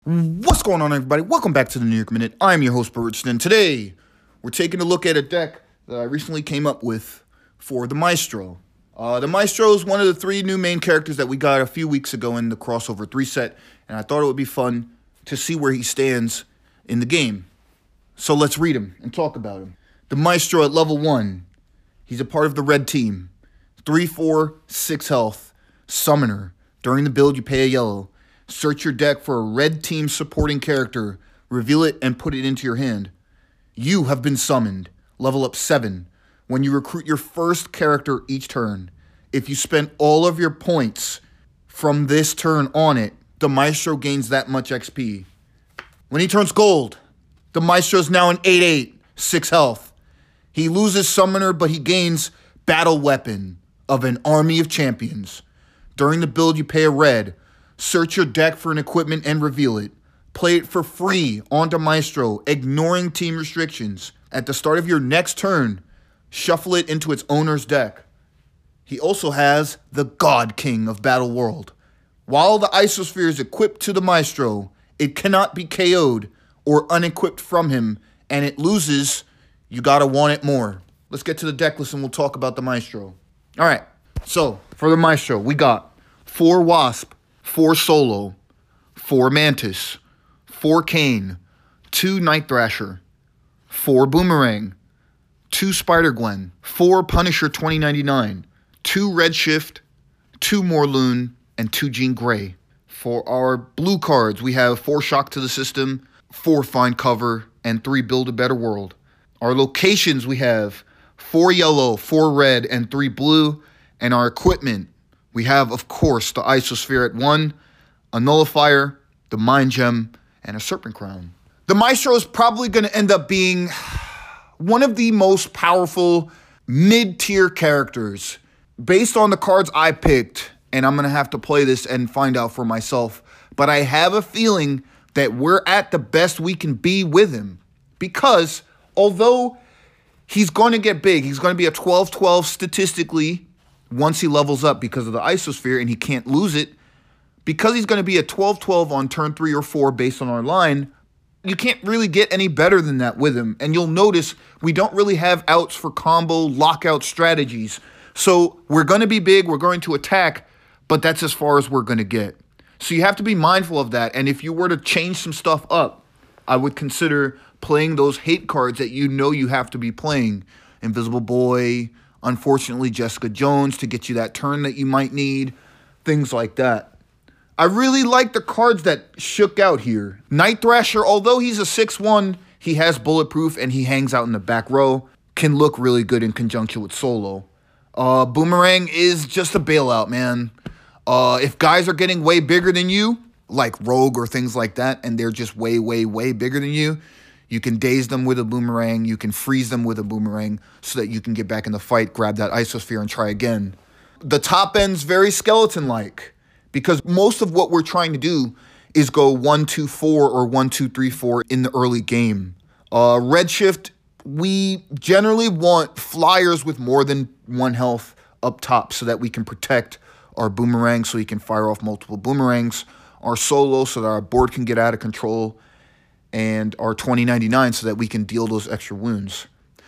What's going on, everybody? Welcome back to the New York Minute. I'm your host, Bert and today we're taking a look at a deck that I recently came up with for the Maestro. The Maestro is one of the three new main characters that we got a few weeks ago in the crossover 3 set, and I thought it would be fun to see where he stands in the game. So let's read him and talk about him. The Maestro at level 1. He's a part of the red team. 3/4, 6 health, summoner. During the build, you pay a yellow. Search your deck for a red team supporting character, reveal it, and put it into your hand. You have been summoned. Level up 7. When you recruit your first character each turn, if you spend all of your points from this turn on it, the Maestro gains that much XP. When he turns gold, the Maestro is now an 8/8, 6 health. He loses summoner, but he gains battle weapon of an army of champions. During the build, you pay a red. Search your deck for an equipment and reveal it. Play it for free onto Maestro, ignoring team restrictions. At the start of your next turn, shuffle it into its owner's deck. He also has the God King of Battle World. While the Isosphere is equipped to the Maestro, it cannot be KO'd or unequipped from him, and it loses. You gotta want it more. Let's get to the deck list and we'll talk about the Maestro. All right, so for the Maestro, we got 4 Wasp, 4 Solo, 4 Mantis, 4 Kane, 2 Night Thrasher, 4 Boomerang, 2 Spider-Gwen, 4 Punisher 2099, 2 Redshift, 2 Morloon, and 2 Jean Grey. For our blue cards, we have 4 Shock to the System, 4 Find Cover, and 3 Build a Better World. Our locations, we have 4 yellow, 4 red, and 3 blue. And our equipment, we have, of course, the Isosphere at 1, a Nullifier, the Mind Gem, and a Serpent Crown. The Maestro is probably going to end up being one of the most powerful mid-tier characters. Based on the cards I picked, and I'm going to have to play this and find out for myself, but I have a feeling that we're at the best we can be with him. Because although he's going to get big, he's going to be a 12/12 statistically once he levels up because of the Isosphere and he can't lose it. Because he's going to be a 12/12 on turn 3 or 4 based on our line, you can't really get any better than that with him. And you'll notice we don't really have outs for combo lockout strategies. So we're going to be big, we're going to attack, but that's as far as we're going to get. So you have to be mindful of that. And if you were to change some stuff up, I would consider playing those hate cards that you know you have to be playing. Invisible Boy, unfortunately Jessica Jones to get you that turn that you might need, things like that. I really like the cards that shook out here. Night Thrasher, although he's a 6/1, he has bulletproof and he hangs out in the back row, can look really good in conjunction with Solo. Boomerang is just a bailout, man. If guys are getting way bigger than you, like Rogue or things like that, and they're just way, way, way bigger than you, you can daze them with a Boomerang, you can freeze them with a Boomerang so that you can get back in the fight, grab that Isosphere, and try again. The top end's very skeleton-like because most of what we're trying to do is go 1-2-4 or 1-2-3-4 in the early game. Redshift, we generally want flyers with more than 1 health up top so that we can protect our Boomerang so he can fire off multiple Boomerangs, our Solo so that our board can get out of control, and our 2099 so that we can deal those extra wounds.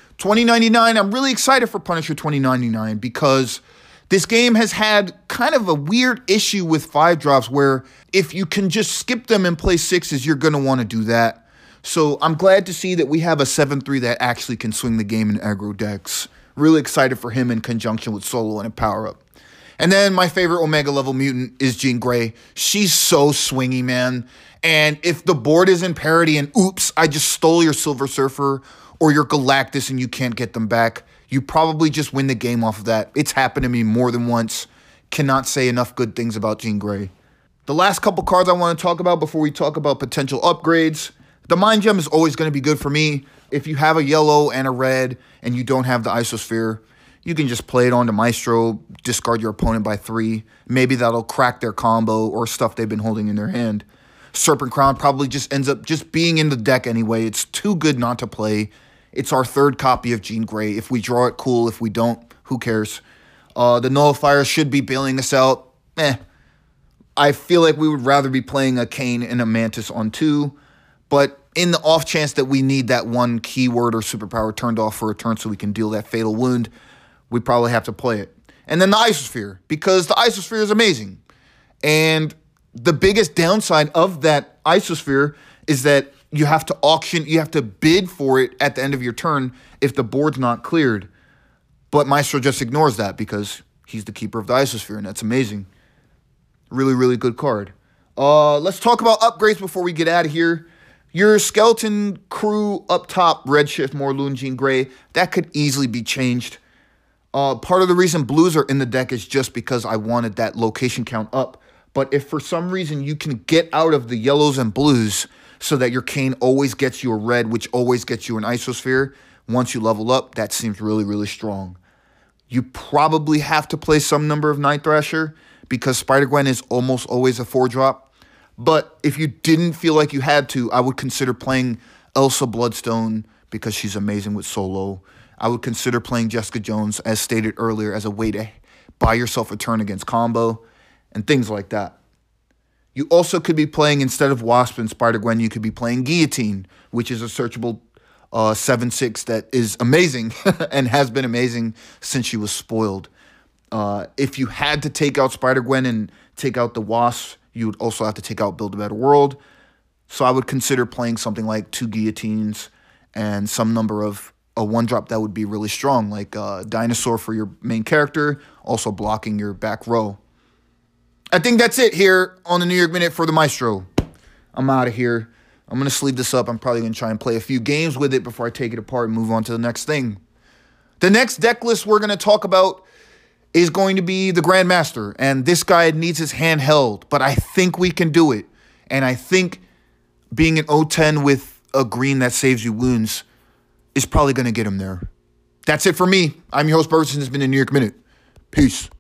2099, I'm really excited for Punisher 2099 because this game has had kind of a weird issue with 5-drops where if you can just skip them and play 6s, you're going to want to do that. So I'm glad to see that we have a 7/3 that actually can swing the game in aggro decks. Really excited for him in conjunction with Solo and a power-up. And then my favorite Omega level mutant is Jean Grey. She's so swingy, man. And if the board is in parity and oops, I just stole your Silver Surfer or your Galactus and you can't get them back, you probably just win the game off of that. It's happened to me more than once. Cannot say enough good things about Jean Grey. The last couple cards I want to talk about before we talk about potential upgrades. The Mind Gem is always going to be good for me. If you have a yellow and a red and you don't have the Isosphere, you can just play it onto Maestro, discard your opponent by 3. Maybe that'll crack their combo or stuff they've been holding in their hand. Serpent Crown probably just ends up just being in the deck anyway. It's too good not to play. It's our 3rd copy of Jean Grey. If we draw it, cool. If we don't, who cares? The Nullifier should be bailing us out. I feel like we would rather be playing a Kayn and a Mantis on 2, but in the off chance that we need that one keyword or superpower turned off for a turn so we can deal that fatal wound, we probably have to play it. And then the Isosphere, because the Isosphere is amazing. And the biggest downside of that Isosphere is that you have to bid for it at the end of your turn if the board's not cleared. But Maestro just ignores that because he's the keeper of the Isosphere, and that's amazing. Really, really good card. Let's talk about upgrades before we get out of here. Your Skeleton Crew up top, Redshift, Morlun, Jean Grey, that could easily be changed. Part of the reason blues are in the deck is just because I wanted that location count up. But if for some reason you can get out of the yellows and blues so that your Kayn always gets you a red, which always gets you an Isosphere, once you level up, that seems really, really strong. You probably have to play some number of Night Thrasher because Spider-Gwen is almost always a 4-drop. But if you didn't feel like you had to, I would consider playing Elsa Bloodstone because she's amazing with solo. I would consider playing Jessica Jones, as stated earlier, as a way to buy yourself a turn against combo and things like that. You also could be playing, instead of Wasp and Spider-Gwen, you could be playing Guillotine, which is a searchable 7/6 that is amazing and has been amazing since she was spoiled. If you had to take out Spider-Gwen and take out the Wasp, you would also have to take out Build a Better World. So I would consider playing something like 2 Guillotines and some number of a 1-drop that would be really strong, like Dinosaur for your main character, also blocking your back row. I think that's it here on the New York Minute for the Maestro. I'm out of here. I'm going to sleeve this up. I'm probably going to try and play a few games with it before I take it apart and move on to the next thing. The next deck list we're going to talk about is going to be the Grandmaster. And this guy needs his hand held, but I think we can do it. And I think being an O10 with a green that saves you wounds is probably going to get him there. That's it for me. I'm your host, Bertson. This has been the New York Minute. Peace.